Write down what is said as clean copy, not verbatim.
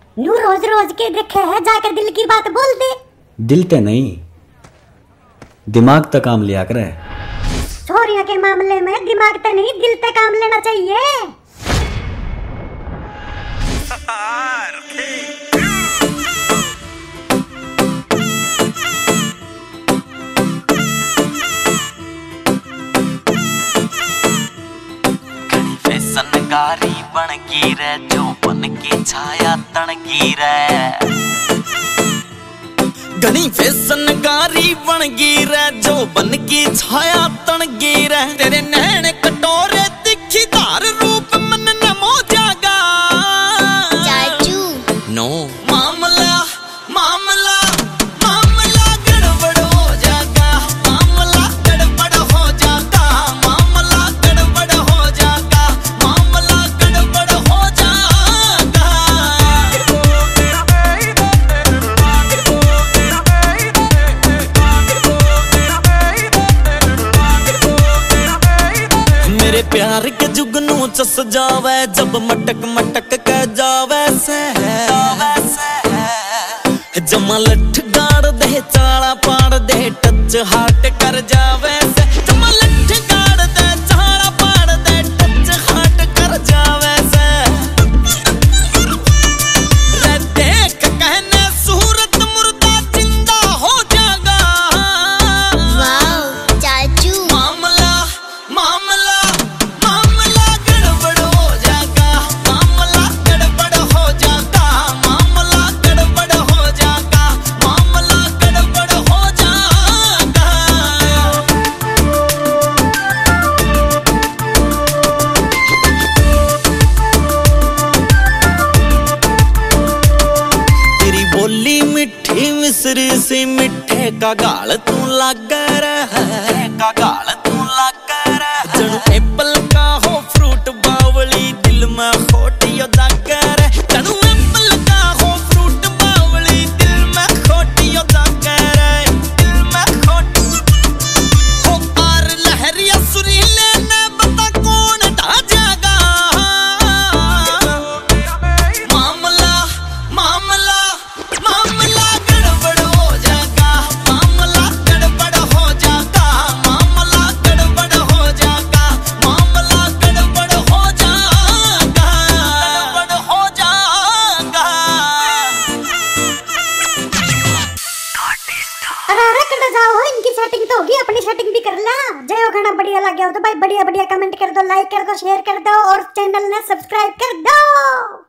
नू रोज रोज के देखे है, जाकर दिल की बात बोल दे। दिल ते नहीं, दिमाग तक काम लिया करे। छोरियों के मामले में दिमाग ते नहीं, दिल ते काम लेना चाहिए। सनगारी बन गई रे, जो बन की छाया तन गई रे। घनी फैसनगारी बन गई रे, जो बन की छाया तन गई रे। तेरे नैन कटोरे दिखी धार रूप मन न मो जागा। चाचू नो मामला मामला मामला गड़बड़ हो जागा, मामला गड़बड़ हो जागा, मामला गड़बड़ हो जागा, मामला गड़बड़ हो जागा। मेरे प्यार के जुगनू चस जावे, जब मटक मटक के जावे से जमा लठ गाड़ दे, चाला पाड़ दे, टच हाट कर जावे से। जमा लठ गाड़ दे, चाला पाड़ दे, टच हाट कर जावे से। रे देख कहने सूरत मुर्दा जिंदा हो जागा। वाओ चाचू मामला मामला मामला गड़बड़ हो जागा, मामला गड़बड़ हो जागा, मामला गड़बड़ हो जागा, मामला गड़बड़ हो जागा। तेरी बोली मिठी मिसरी सी, मिठे का गाल तू लागा रहा, का गाल तू लागा रहा। जणू एप्पल का हो फ्रूट बावली, दिल में खोटियो जागा रे। जणू एप्पल का हो फ्रूट बावली, दिल में खोटियो जागा रे, दिल में खोट हो। पार लहरिया सुरीले ने बता कौन ढा जागा। मामला मामला मामला गड़बड़ हो जागा, मामला गड़बड़ हो जागा, मामला गड़बड़ हो जागा, मामला गड़बड़ हो जागा, गड़बड़ हो जागा। अरे कर जाओ, इनकी सेटिंग तो होगी, अपनी सेटिंग भी कर ला। जय गाना बढ़िया लग गया हो तो भाई बढ़िया बढ़िया कमेंट कर दो, लाइक कर दो, शेयर कर दो और चैनल ने सब्सक्राइब कर दो।